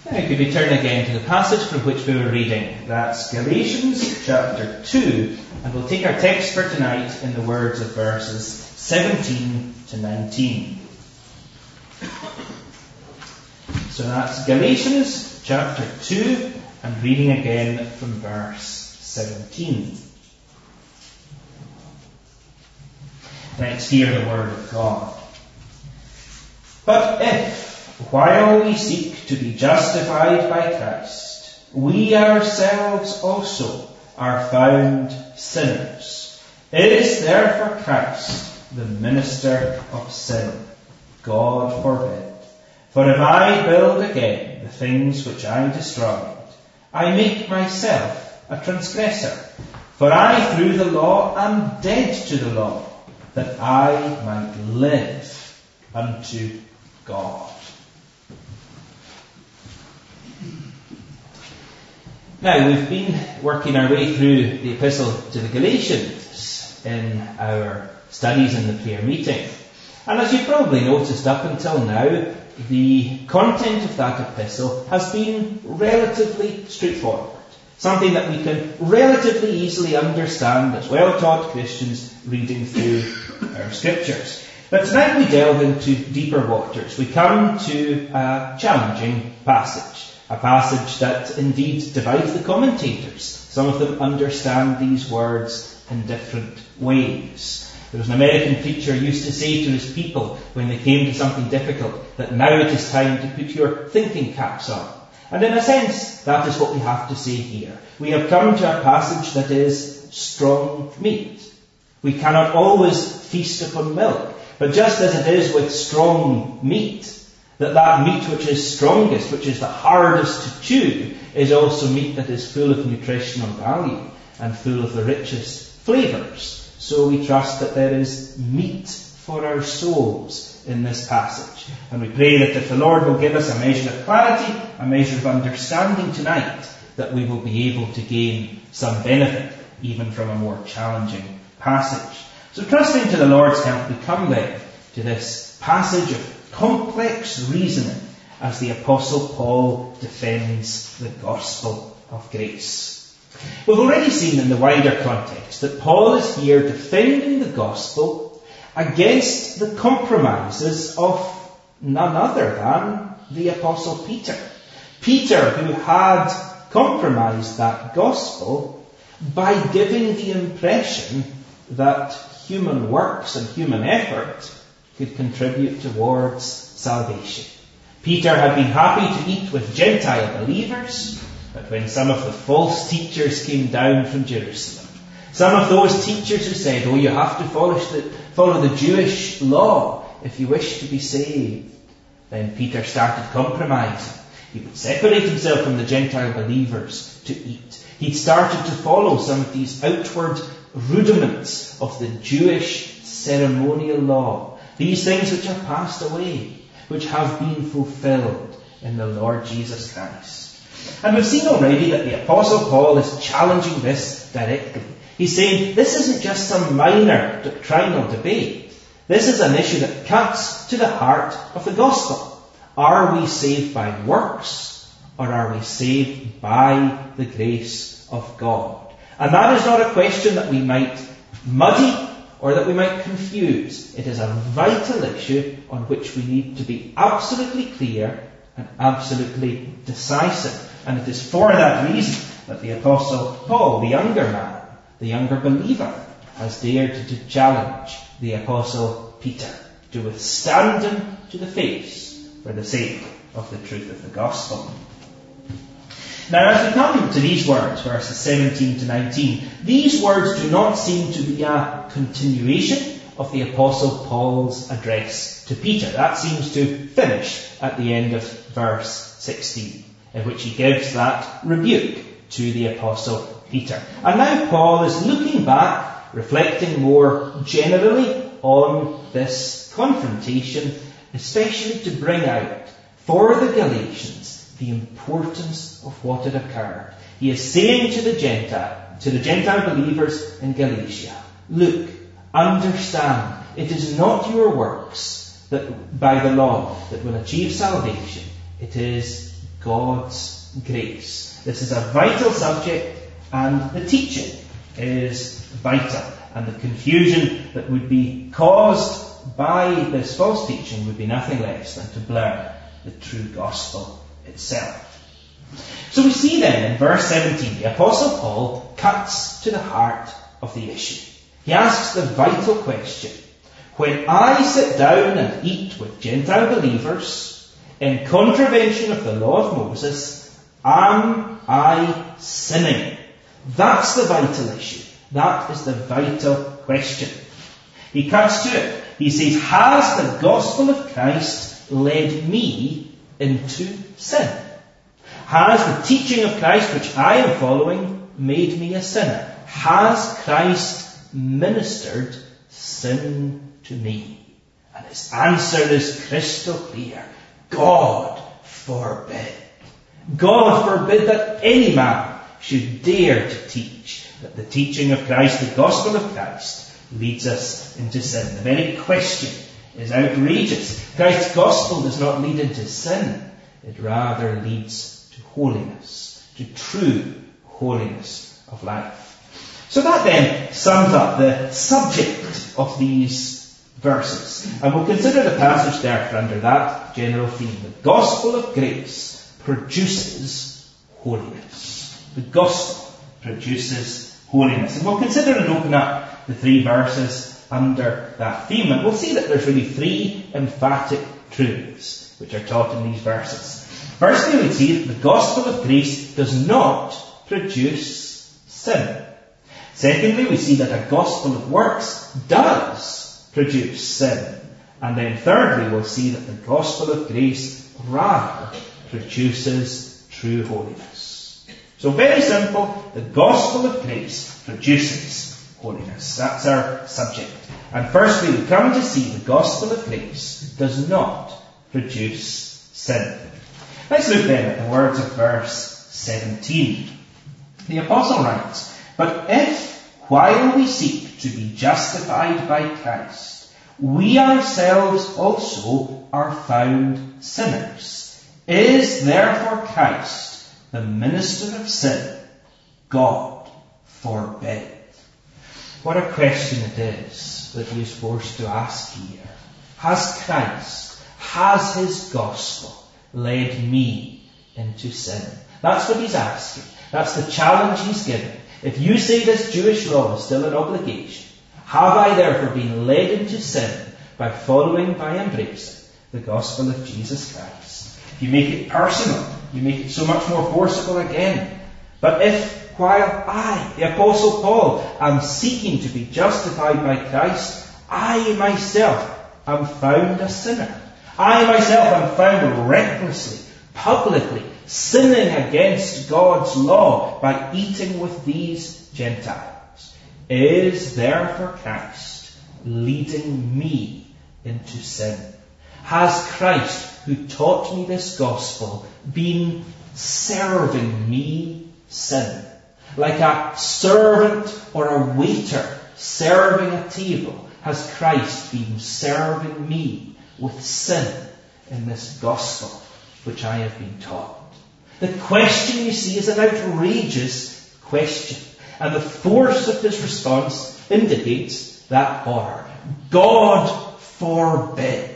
Now could we turn again to the passage from which we were reading. That's Galatians chapter 2, and we'll take our text for tonight in the words of verses 17 to 19. So that's Galatians chapter 2, and reading again from verse 17. Let's hear the word of God. But if, while we seek to be justified by Christ, we ourselves also are found sinners, is therefore Christ the minister of sin? God forbid. For if I build again the things which I destroyed, I make myself a transgressor. For I through the law am dead to the law, that I might live unto God. Now, we've been working our way through the epistle to the Galatians in our studies in the prayer meeting. And as you probably noticed up until now, the content of that epistle has been relatively straightforward. Something that we can relatively easily understand as well-taught Christians reading through our scriptures. But tonight we delve into deeper waters. We come to a challenging passage. A passage that indeed divides the commentators. Some of them understand these words in different ways. There was an American preacher who used to say to his people when they came to something difficult that now it is time to put your thinking caps on. And in a sense, that is what we have to say here. We have come to a passage that is strong meat. We cannot always feast upon milk. But just as it is with strong meat, that meat which is strongest, which is the hardest to chew, is also meat that is full of nutritional value and full of the richest flavours. So we trust that there is meat for our souls in this passage. And we pray that if the Lord will give us a measure of clarity, a measure of understanding tonight, that we will be able to gain some benefit even from a more challenging passage. So trusting to the Lord's help, we come then to this passage of complex reasoning as the Apostle Paul defends the gospel of grace. We've already seen in the wider context that Paul is here defending the gospel against the compromises of none other than the Apostle Peter. Peter, who had compromised that gospel by giving the impression that human works and human effort could contribute towards salvation. Peter had been happy to eat with Gentile believers, but when some of the false teachers came down from Jerusalem, some of those teachers who said, you have to follow the Jewish law if you wish to be saved, then Peter started compromising. He would separate himself from the Gentile believers to eat. He'd started to follow some of these outward rudiments of the Jewish ceremonial law. These things which are passed away, which have been fulfilled in the Lord Jesus Christ. And we've seen already that the Apostle Paul is challenging this directly. He's saying this isn't just some minor doctrinal debate. This is an issue that cuts to the heart of the gospel. Are we saved by works, or are we saved by the grace of God? And that is not a question that we might muddy or that we might confuse. It is a vital issue on which we need to be absolutely clear and absolutely decisive. And it is for that reason that the Apostle Paul, the younger man, the younger believer, has dared to challenge the Apostle Peter to withstand him to the face for the sake of the truth of the gospel. Now, as we come to these words, verses 17 to 19, these words do not seem to be a continuation of the Apostle Paul's address to Peter. That seems to finish at the end of verse 16, in which he gives that rebuke to the Apostle Peter. And now Paul is looking back, reflecting more generally on this confrontation, especially to bring out for the Galatians the importance of what had occurred. He is saying to the Gentile believers in Galatia, look, understand, it is not your works that by the law that will achieve salvation. It is God's grace. This is a vital subject, and the teaching is vital. And the confusion that would be caused by this false teaching would be nothing less than to blur the true gospel itself. So we see then in verse 17, the Apostle Paul cuts to the heart of the issue. He asks the vital question: when I sit down and eat with Gentile believers in contravention of the law of Moses, am I sinning? That's the vital issue. That is the vital question. He cuts to it. He says, has the gospel of Christ led me into sin? Has the teaching of Christ, which I am following, made me a sinner? Has Christ ministered sin to me? And his answer is crystal clear. God forbid. God forbid that any man should dare to teach that the teaching of Christ, the gospel of Christ, leads us into sin. The very question is outrageous. Christ's gospel does not lead into sin. It rather leads to holiness, to true holiness of life. So that then sums up the subject of these verses. And we'll consider the passage therefore under that general theme. The gospel of grace produces holiness. The gospel produces holiness. And we'll consider and open up the 3 verses under that theme. And we'll see that there's really 3 emphatic truths which are taught in these verses. Firstly, we see that the gospel of grace does not produce sin. Secondly, we see that a gospel of works does produce sin. And then thirdly, we'll see that the gospel of grace rather produces true holiness. So very simple, the gospel of grace produces holiness. That's our subject. And firstly, we come to see the gospel of grace does not produce sin. Let's look then at the words of verse 17. The apostle writes, "But if, while we seek to be justified by Christ, we ourselves also are found sinners, is therefore Christ the minister of sin? God forbid." What a question it is that he is forced to ask here. Has Christ, has his gospel led me into sin? That's what he's asking. That's the challenge he's given. If you say this Jewish law is still an obligation, have I therefore been led into sin by following, by embracing the gospel of Jesus Christ? You make it personal. You make it so much more forcible again. But if, while I, the Apostle Paul, am seeking to be justified by Christ, I myself am found a sinner. I myself am found recklessly, publicly, sinning against God's law by eating with these Gentiles. Is therefore Christ leading me into sin? Has Christ, who taught me this gospel, been serving me sin? Like a servant or a waiter serving a table, has Christ been serving me with sin in this gospel which I have been taught? The question, you see, is an outrageous question. And the force of his response indicates that horror. God forbid.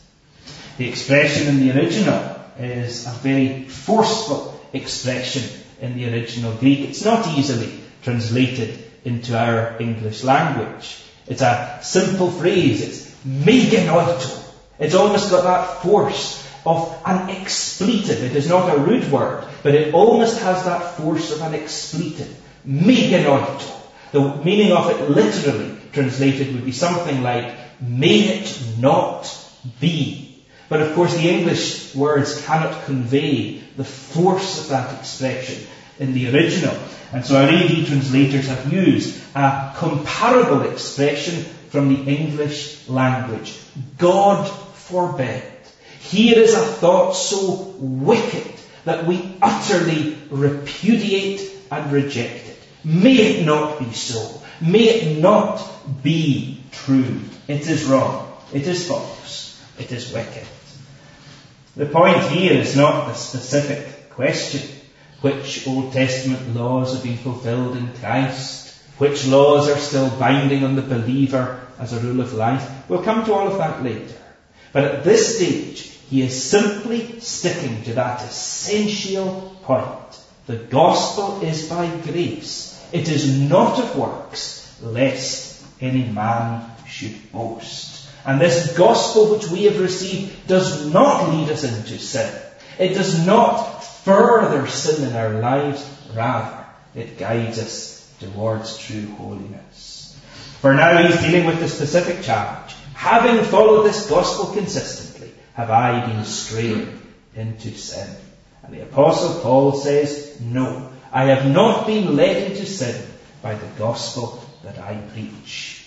The expression in the original is a very forceful expression in the original Greek. It's not easily translated into our English language. It's a simple phrase. It's meganoito. It's almost got that force of an expletive. It is not a rude word, but it almost has that force of an expletive. Meganoito. The meaning of it literally translated would be something like, may it not be. But of course the English words cannot convey the force of that expression in the original. And so our AD translators have used a comparable expression from the English language. God forbid. Here is a thought so wicked that we utterly repudiate and reject it. May it not be so. May it not be true. It is wrong. It is false. It is wicked. The point here is not the specific question which Old Testament laws have been fulfilled in Christ, which laws are still binding on the believer as a rule of life. We'll come to all of that later. But at this stage, he is simply sticking to that essential point. The gospel is by grace. It is not of works, lest any man should boast. And this gospel which we have received does not lead us into sin. It does not further sin in our lives. Rather, it guides us towards true holiness. For now he's dealing with the specific challenge. Having followed this gospel consistently, have I been strayed into sin? And the Apostle Paul says, no, I have not been led into sin by the gospel that I preach.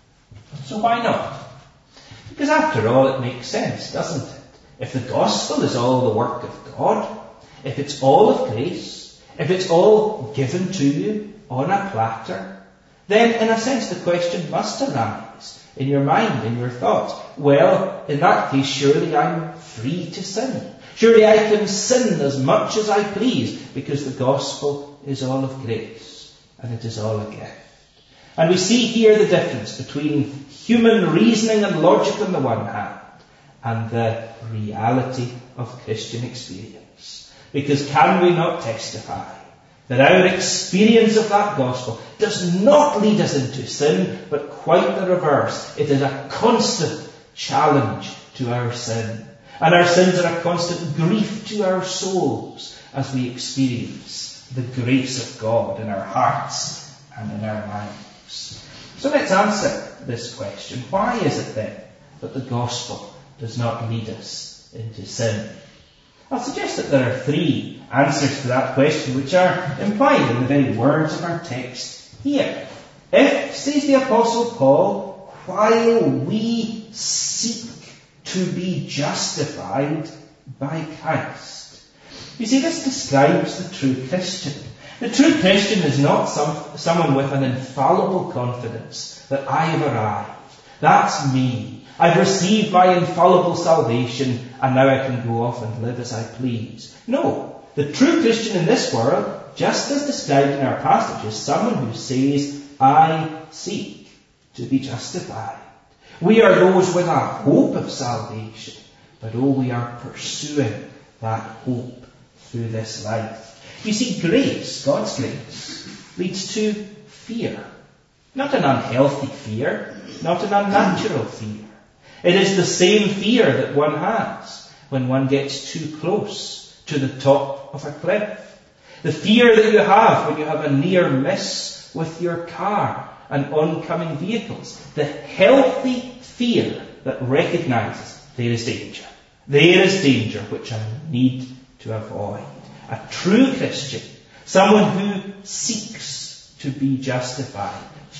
So why not? Because after all, it makes sense, doesn't it? If the gospel is all the work of God, if it's all of grace, if it's all given to you on a platter, then in a sense the question must arise in your mind, in your thoughts. Well, in that case, surely I'm free to sin. Surely I can sin as much as I please, because the gospel is all of grace, and it is all a gift. And we see here the difference between human reasoning and logic on the one hand, and the reality of Christian experience. Because can we not testify that our experience of that gospel does not lead us into sin, but quite the reverse. It is a constant challenge to our sin. And our sins are a constant grief to our souls as we experience the grace of God in our hearts and in our lives. So let's answer this question. Why is it then that the gospel does not lead us into sin? I'll suggest that there are three answers to that question which are implied in the very words of our text here. If, says the Apostle Paul, while we seek to be justified by Christ. You see, this describes the true Christian. The true Christian is not someone with an infallible confidence that I have arrived. That's me. I've received my infallible salvation and now I can go off and live as I please. No. The true Christian in this world, just as described in our passage, is someone who says, I seek to be justified. We are those with a hope of salvation, but we are pursuing that hope through this life. You see, grace, God's grace, leads to fear. Not an unhealthy fear, not an unnatural fear. It is the same fear that one has when one gets too close to the top of a cliff. The fear that you have when you have a near miss with your car and oncoming vehicles. The healthy fear that recognizes there is danger. There is danger which I need to avoid. A true Christian, someone who seeks to be justified,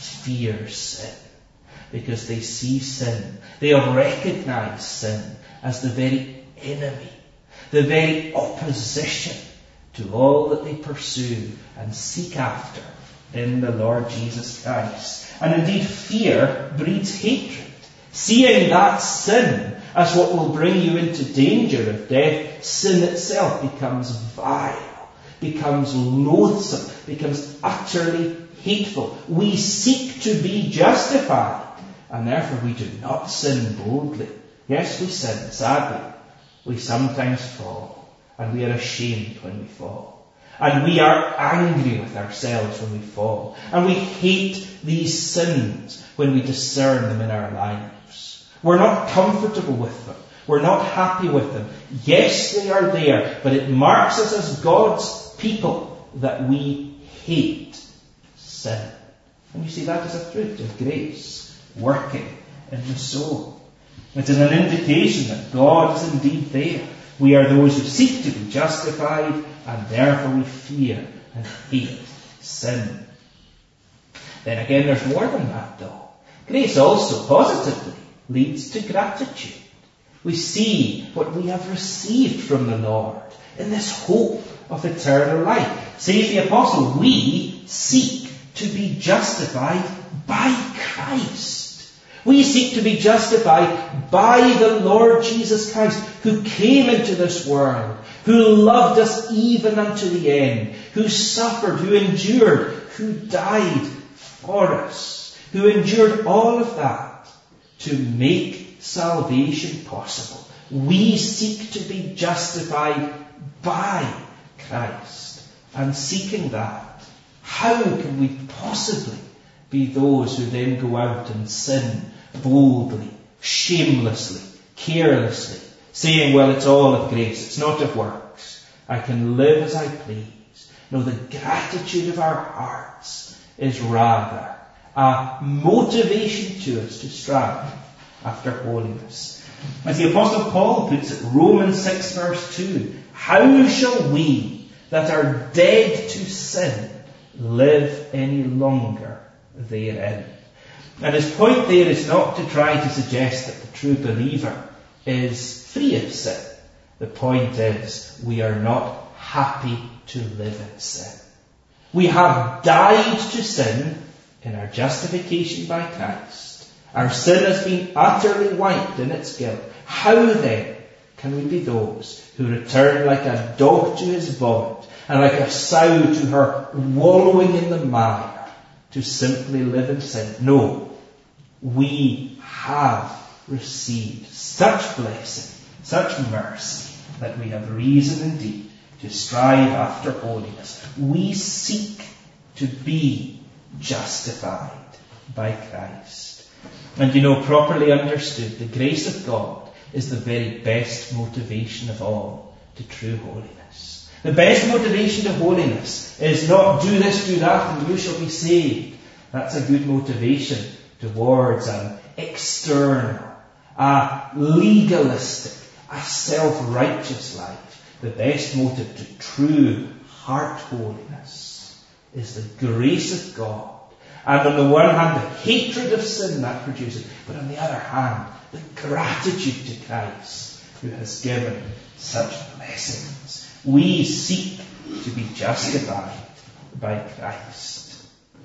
fears sin. Because they see sin. They have recognized sin as the very enemy, the very opposition to all that they pursue and seek after in the Lord Jesus Christ. And indeed, fear breeds hatred. Seeing that sin as what will bring you into danger of death, sin itself becomes vile, becomes loathsome, becomes utterly hateful. We seek to be justified, and therefore we do not sin boldly. Yes, we sin, sadly. We sometimes fall, and we are ashamed when we fall. And we are angry with ourselves when we fall. And we hate these sins when we discern them in our lives. We're not comfortable with them. We're not happy with them. Yes, they are there, but it marks us as God's people that we hate sin. And you see, that is a fruit of grace working in the soul. It is an indication that God is indeed there. We are those who seek to be justified, and therefore we fear and hate sin. Then again, there's more than that though. Grace also positively leads to gratitude. We see what we have received from the Lord in this hope of eternal life. Says the Apostle, we seek to be justified by Christ. We seek to be justified by the Lord Jesus Christ, who came into this world, who loved us even unto the end, who suffered, who endured, who died for us, who endured all of that to make salvation possible. We seek to be justified by Christ. And seeking that, how can we possibly be those who then go out and sin boldly, shamelessly, carelessly, saying, well, it's all of grace, it's not of works, I can live as I please? No, the gratitude of our hearts is rather a motivation to us to strive after holiness. As the Apostle Paul puts it, Romans 6 verse 2, how shall we that are dead to sin live any longer therein? And his point there is not to try to suggest that the true believer is free of sin. The point is, we are not happy to live in sin. We have died to sin in our justification by Christ. Our sin has been utterly wiped in its guilt. How then can we be those who return like a dog to his vomit and like a sow to her wallowing in the mire to simply live in sin? No, we have received such blessing, such mercy, that we have reason indeed to strive after holiness. We seek to be justified by Christ. And properly understood, the grace of God is the very best motivation of all to true holiness. The best motivation to holiness is not do this, do that, and you shall be saved. That's a good motivation towards an external, a legalistic, a self-righteous life. The best motive to true heart holiness is the grace of God. And on the one hand, the hatred of sin that produces, but on the other hand, the gratitude to Christ who has given such blessings. We seek to be justified by Christ.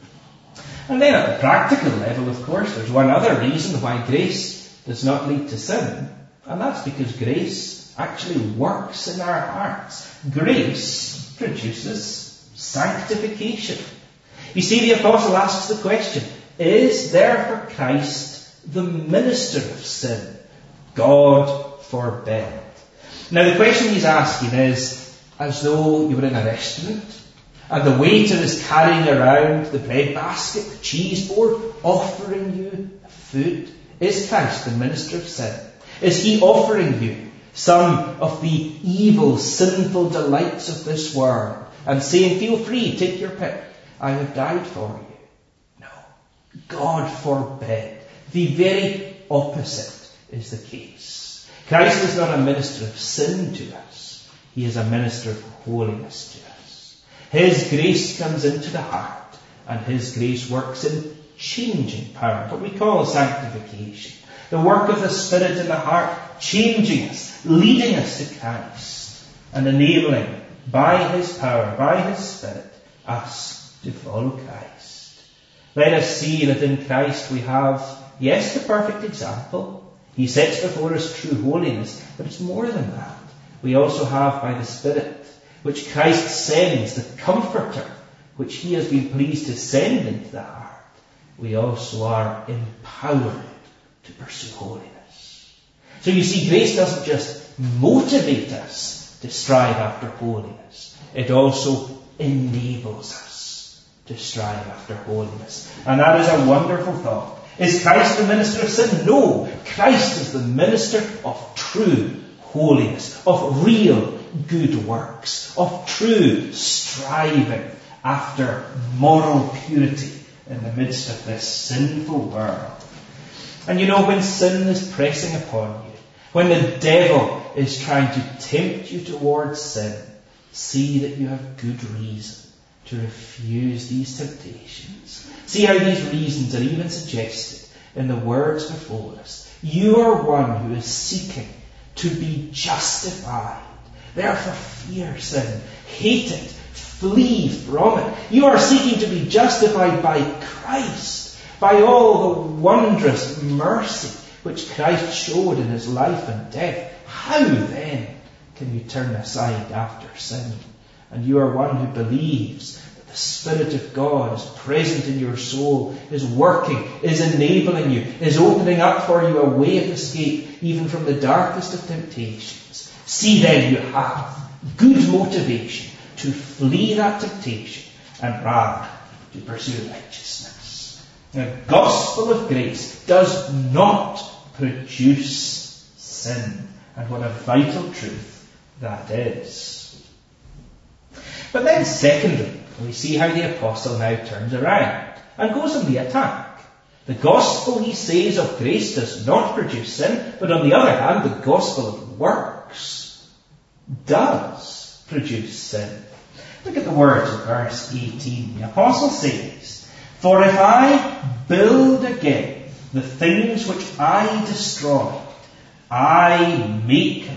And then at the practical level, of course, there's one other reason why grace does not lead to sin, and that's because grace actually works in our hearts. Grace produces sanctification. You see, the apostle asks the question, is therefore Christ the minister of sin? God forbid. Now the question he's asking is as though you were in a restaurant and the waiter is carrying around the bread basket, the cheese board, offering you food. Is Christ the minister of sin? Is he offering you some of the evil, sinful delights of this world and saying, feel free, take your pick, I have died for you? No. God forbid. The very opposite is the case. Christ is not a minister of sin to us. He is a minister of holiness to us. His grace comes into the heart, and his grace works in changing power, what we call sanctification. The work of the Spirit in the heart, changing us, leading us to Christ, and enabling, by his power, by his Spirit, us to follow Christ. Let us see that in Christ we have, yes, the perfect example. He sets before us true holiness, but it's more than that. We also have by the Spirit, which Christ sends, the Comforter, which he has been pleased to send into the heart. We also are empowered to pursue holiness. So you see, grace doesn't just motivate us to strive after holiness. It also enables us to strive after holiness. And that is a wonderful thought. Is Christ the minister of sin? No. Christ is the minister of true holiness, of real good works, of true striving after moral purity in the midst of this sinful world. And when sin is pressing upon you, when the devil is trying to tempt you towards sin, see that you have good reason to refuse these temptations. See how these reasons are even suggested in the words before us. You are one who is seeking to be justified. Therefore fear sin, hate it, flee from it. You are seeking to be justified by Christ, by all the wondrous mercy which Christ showed in his life and death. How then can you turn aside after sin? And you are one who believes that the Spirit of God is present in your soul, is working, is enabling you, is opening up for you a way of escape even from the darkest of temptations. See then, you have good motivation to flee that temptation and rather to pursue righteousness. The gospel of grace does not produce sin. And what a vital truth that is. But then secondly, we see how the apostle now turns around and goes on the attack. The gospel, he says, of grace does not produce sin, but on the other hand, the gospel of works does produce sin. Look at the words of verse 18. The apostle says, "For if I build again the things which I destroyed, I make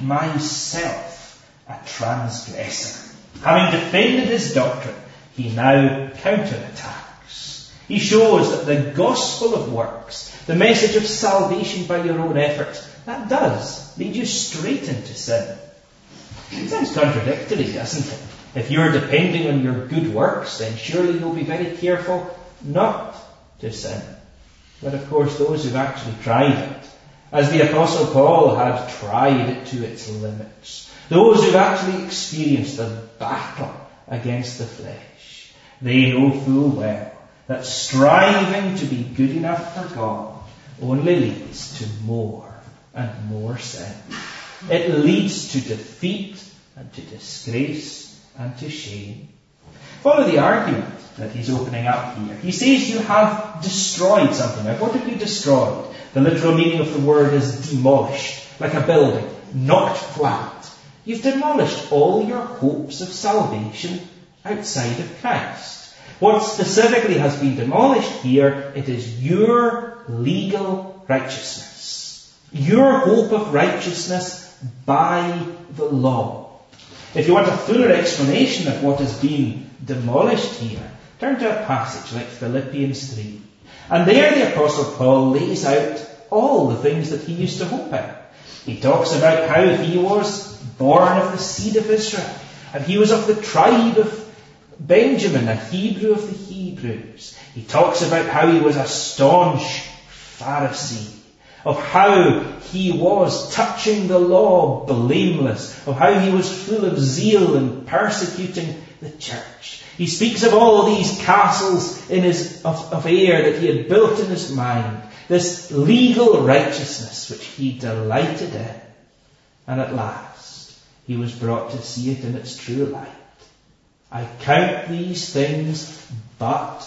myself a transgressor." Having defended his doctrine, he now counterattacks. He shows that the gospel of works, the message of salvation by your own efforts, that does lead you straight into sin. It sounds contradictory, doesn't it? If you're depending on your good works, then surely you'll be very careful not to sin. But of course, those who've actually tried it, as the Apostle Paul had tried it to its limits, those who've actually experienced the battle against the flesh, they know full well that striving to be good enough for God only leads to more and more sin. It leads to defeat and to disgrace and to shame. Follow the argument that he's opening up here. He says you have destroyed something. Now, what have you destroyed? The literal meaning of the word is demolished, like a building, knocked flat. You've demolished all your hopes of salvation outside of Christ. What specifically has been demolished here, it is your legal righteousness. Your hope of righteousness by the law. If you want a fuller explanation of what is being demolished here, turn to a passage like Philippians 3. And there the Apostle Paul lays out all the things that he used to hope in. He talks about how he was born of the seed of Israel, and he was of the tribe of Benjamin, a Hebrew of the Hebrews. He talks about how he was a staunch Pharisee, of how he was, touching the law, blameless, of how he was full of zeal in persecuting the church. He speaks of all these castles of air that he had built in his mind, this legal righteousness which he delighted in. And at last, he was brought to see it in its true light. I count these things but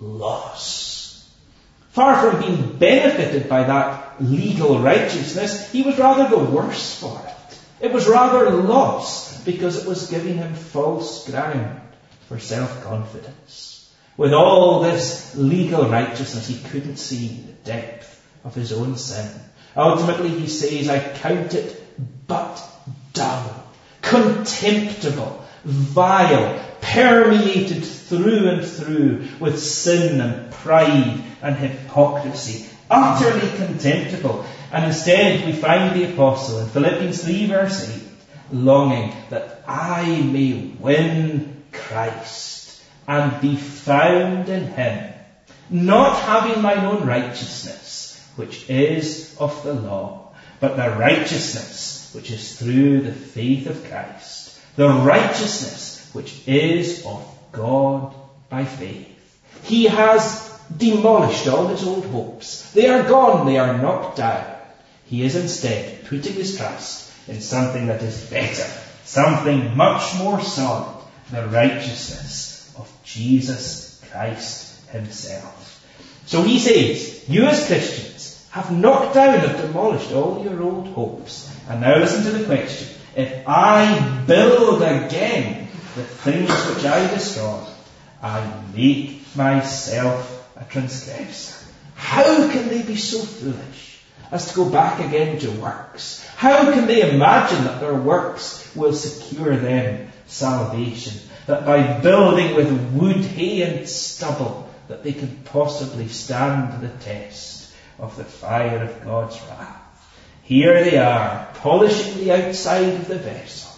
loss. Far from being benefited by that legal righteousness, he would rather the worse for it. It was rather loss because it was giving him false ground for self-confidence. With all this legal righteousness, he couldn't see the depth of his own sin. Ultimately, he says, I count it but dull, contemptible, vile, permeated through and through with sin and pride and hypocrisy, utterly contemptible. And instead we find the apostle in Philippians 3 verse 8, longing that I may win Christ and be found in him, not having mine own righteousness, which is of the law, but the righteousness which is through the faith of Christ, the righteousness which is of God by faith. He has demolished all his old hopes. They are gone, they are knocked down. He is instead putting his trust in something that is better, something much more solid, the righteousness of Jesus Christ himself. So he says, you as Christians have knocked down, have demolished all your old hopes. And now listen to the question. If I build again the things which I destroy, I make myself a transgressor. How can they be so foolish as to go back again to works? How can they imagine that their works will secure them salvation? That by building with wood, hay and stubble, that they can possibly stand the test of the fire of God's wrath. Here they are, polishing the outside of the vessel,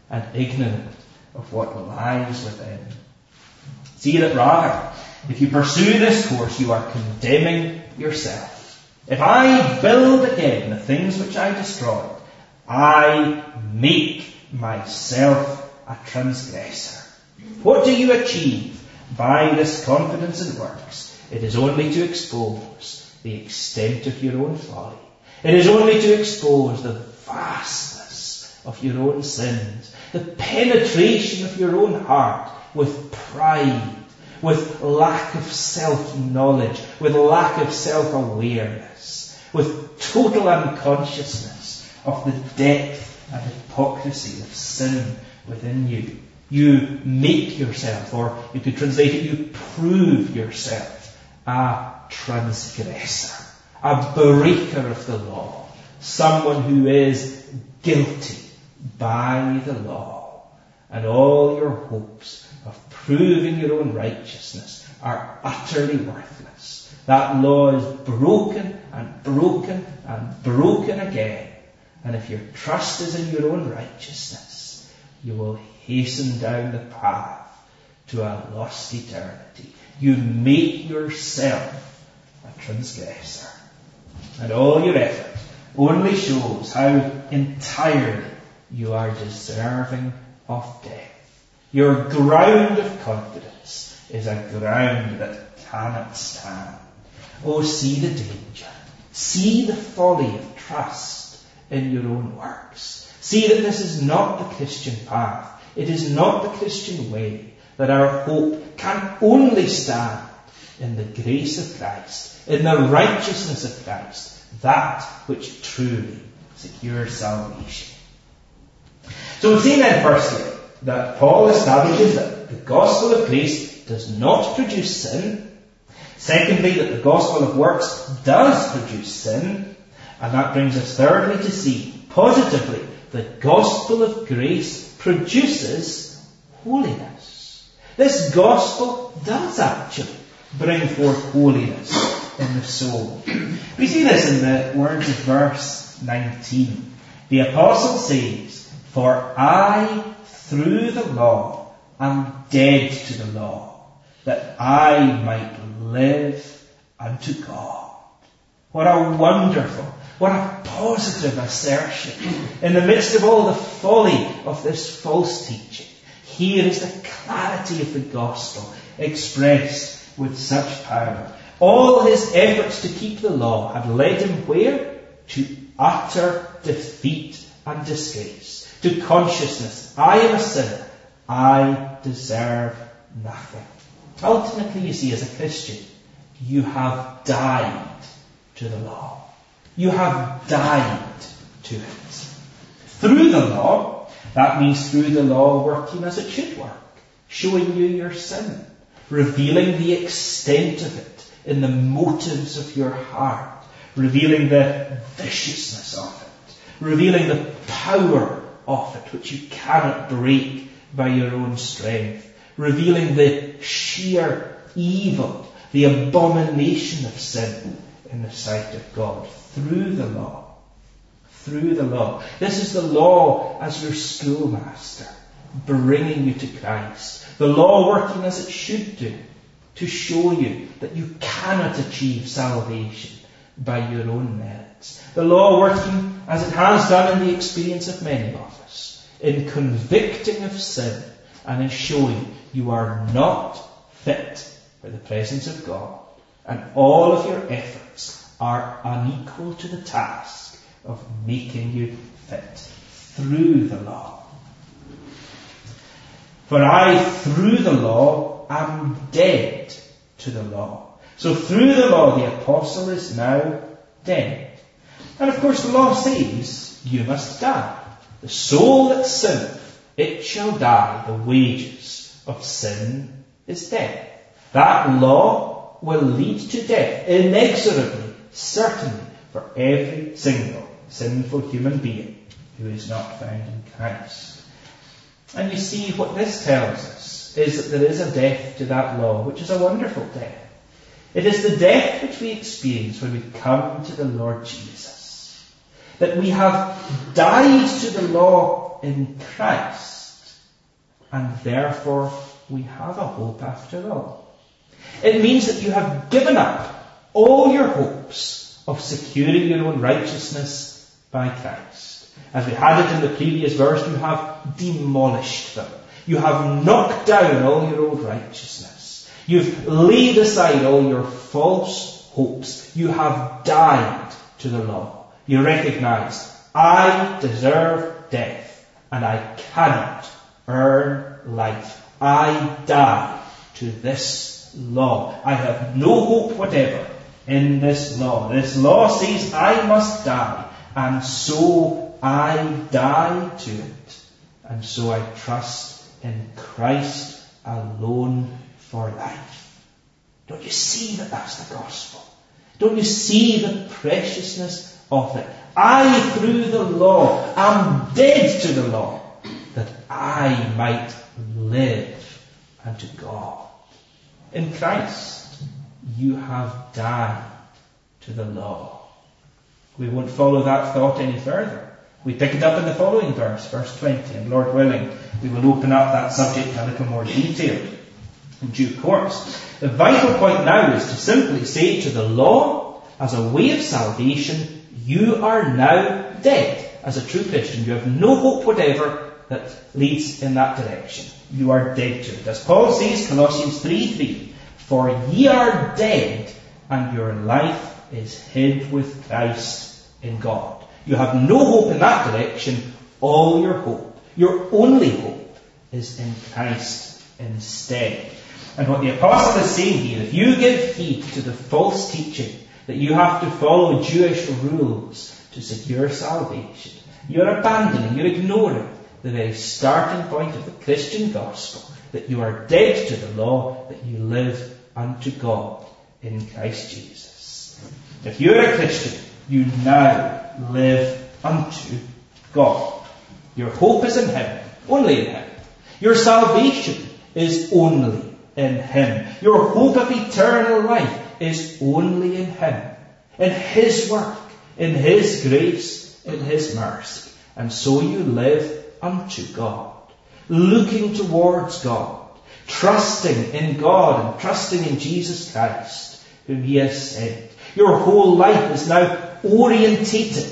and ignorant of what lies within. See that rather, if you pursue this course, you are condemning yourself. If I build again the things which I destroyed, I make myself a transgressor. What do you achieve by this confidence in works? It is only to expose the extent of your own folly. It is only to expose the vastness of your own sins, the penetration of your own heart with pride, with lack of self-knowledge, with lack of self-awareness, with total unconsciousness of the depth and hypocrisy of sin within you. You make yourself, or you could translate it, you prove yourself a transgressor, a breaker of the law, someone who is guilty by the law, and all your hopes of proving your own righteousness are utterly worthless. That law is broken and broken and broken again. And if your trust is in your own righteousness, you will hasten down the path to a lost eternity. You make yourself a transgressor. And all your effort only shows how entirely you are deserving of death. Your ground of confidence is a ground that cannot stand. Oh, see the danger. See the folly of trust in your own works. See that this is not the Christian path. It is not the Christian way, that our hope can only stand in the grace of Christ, in the righteousness of Christ, that which truly secures salvation. So we've seen then firstly that Paul establishes that the gospel of grace does not produce sin. Secondly, that the gospel of works does produce sin. And that brings us thirdly to see positively the gospel of grace produces holiness. This gospel does actually bring forth holiness in the soul. We see this in the words of verse 19. The apostle says, "For I, through the law, am dead to the law, that I might live unto God." What a wonderful, what a positive assertion. In the midst of all the folly of this false teaching, here is the clarity of the gospel expressed with such power. All his efforts to keep the law had led him where? To utter defeat and disgrace. To consciousness, I am a sinner. I deserve nothing. Ultimately, you see, as a Christian, you have died to the law. You have died to it. Through the law, that means through the law working as it should work, showing you your sin, revealing the extent of it in the motives of your heart, revealing the viciousness of it, revealing the power of it, which you cannot break by your own strength, revealing the sheer evil, the abomination of sin in the sight of God through the law. Through the law. This is the law as your schoolmaster, bringing you to Christ. The law working as it should do, to show you that you cannot achieve salvation by your own merits. The law working as it has done in the experience of many of us, in convicting of sin and in showing you are not fit for the presence of God, and all of your efforts are unequal to the task of making you fit through the law. For I, through the law, am dead to the law. So through the law, the apostle is now dead. And of course, the law says, you must die. The soul that sinneth, it shall die. The wages of sin is death. That law will lead to death, inexorably, certainly, for every single sinful human being who is not found in Christ. And you see, what this tells us is that there is a death to that law, which is a wonderful death. It is the death which we experience when we come to the Lord Jesus. That we have died to the law in Christ. and therefore we have a hope after all. It means that you have given up all your hopes of securing your own righteousness by Christ. As we had it in the previous verse, you have demolished them. You have knocked down all your old righteousness. You've laid aside all your false hopes. You have died to the law. You recognize, I deserve death, and I cannot earn life. I die to this law. I have no hope whatever in this law. This law says I must die, and so I die to it. And so I trust in Christ alone for life. Don't you see that that's the gospel? Don't you see the preciousness of it? I, through the law, am dead to the law, that I might live unto God. In Christ, you have died to the law. We won't follow that thought any further. We pick it up in the following verse, verse 20, and Lord willing, we will open up that subject in a little more detail in due course. The vital point now is to simply say to the law, as a way of salvation, you are now dead. As a true Christian, you have no hope whatever that leads in that direction. You are dead to it. As Paul says, Colossians 3:3, for ye are dead, and your life is hid with Christ in God. You have no hope in that direction. All your hope, your only hope, is in Christ instead. And what the apostle is saying here, if you give heed to the false teaching that you have to follow Jewish rules to secure salvation, you're abandoning, you're ignoring the very starting point of the Christian gospel, that you are dead to the law, that you live unto God in Christ Jesus. If you're a Christian, you now live unto God. Your hope is in Him, only in Him. Your salvation is only in Him. Your hope of eternal life is only in Him, in His work, in His grace, in His mercy. And so you live unto God, looking towards God, trusting in God and trusting in Jesus Christ, whom He has sent. Your whole life is now orientated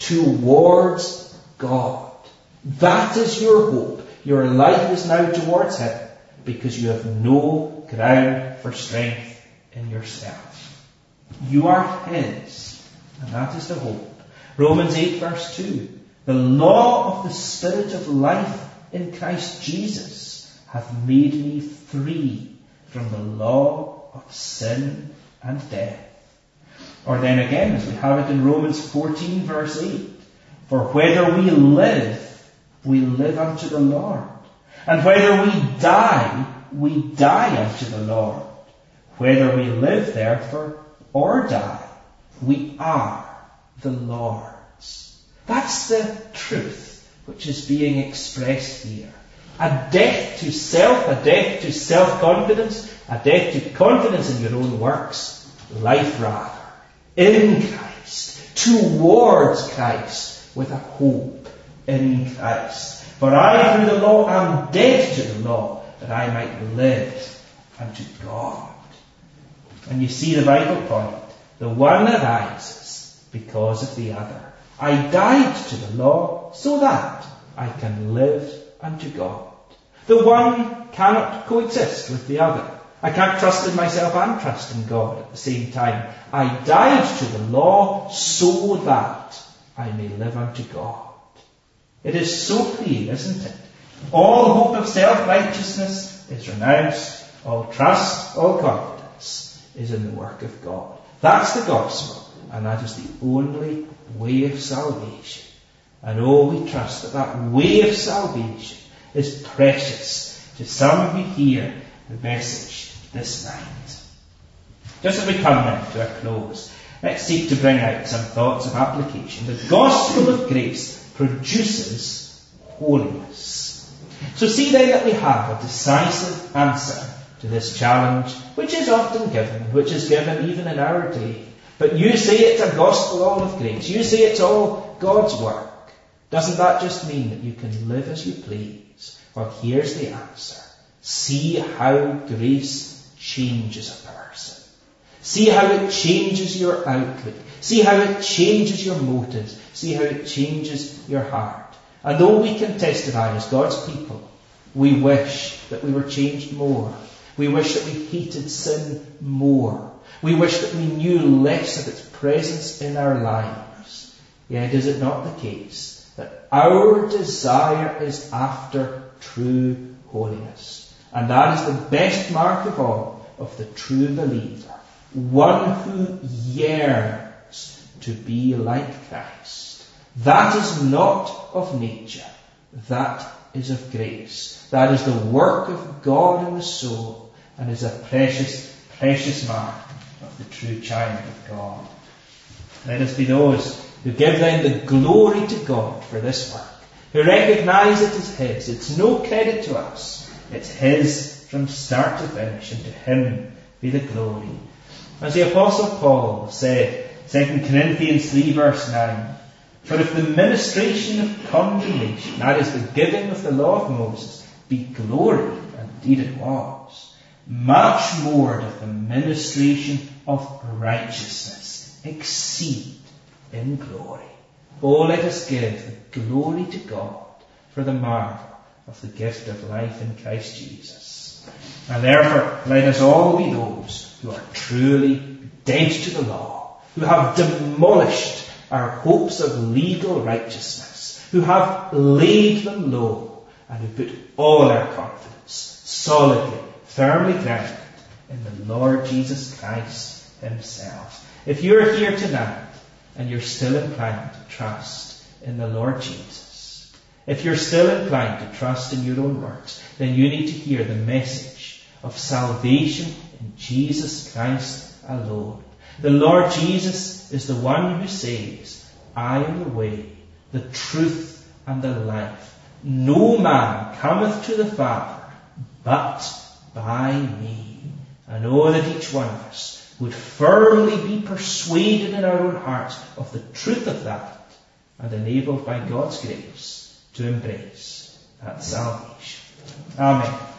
towards God. That is your hope. Your life is now towards Him, because you have no ground for strength in yourself. You are His, and that is the hope. Romans 8 verse 2. The law of the Spirit of life in Christ Jesus hath made me free from the law of sin and death. Or then again, as we have it in Romans 14 verse 8. For whether we live unto the Lord. And whether we die unto the Lord. Whether we live, therefore, or die, we are the Lord's. That's the truth which is being expressed here. A death to self, a death to self-confidence, a death to confidence in your own works. Life rather, in Christ, towards Christ, with a hope in Christ. For I, through the law, am dead to the law, that I might live unto God. And you see the vital point. The one arises because of the other. I died to the law so that I can live unto God. The one cannot coexist with the other. I can't trust in myself and trust in God at the same time. I died to the law so that I may live unto God. It is so clear, isn't it? All hope of self-righteousness is renounced. All trust, all confidence is in the work of God. That's the gospel, and that is the only way of salvation. And oh, we trust that that way of salvation is precious to some of you here the message this night. Just as we come now to a close, let's seek to bring out some thoughts of application. The gospel of grace produces holiness. So see then that we have a decisive answer to this challenge, which is often given, which is given even in our day. But you say it's a gospel all of grace. You say it's all God's work. Doesn't that just mean that you can live as you please? Well, here's the answer. See how grace changes a person. See how it changes your outlook. See how it changes your motives. See how it changes your heart. And though we can testify as God's people, we wish that we were changed more. We wish that we hated sin more. We wish that we knew less of its presence in our lives. Yet is it not the case that our desire is after true holiness? And that is the best mark of all of the true believer. One who yearns to be like Christ. That is not of nature. That is of grace. That is the work of God in the soul, and is a precious, precious mark of the true child of God. Let us be those who give then the glory to God for this work, who recognize it as His. It's no credit to us. It's His from start to finish, and to Him be the glory. As the Apostle Paul said, 2 Corinthians 3 verse 9, for if the ministration of condemnation, that is the giving of the law of Moses, be glory, indeed it was, much more doth the ministration of righteousness exceed in glory. Oh, let us give the glory to God for the marvel of the gift of life in Christ Jesus. And therefore, let us all be those who are truly dead to the law, who have demolished our hopes of legal righteousness, who have laid them low, and who put all our confidence solidly, firmly grounded in the Lord Jesus Christ Himself. If you're here tonight and you're still inclined to trust in the Lord Jesus, if you're still inclined to trust in your own works, then you need to hear the message of salvation in Jesus Christ alone. The Lord Jesus is the one who says, I am the way, the truth, and the life. No man cometh to the Father but by me. And oh, that each one of us would firmly be persuaded in our own hearts of the truth of that, and enabled by God's grace to embrace that salvation. Amen.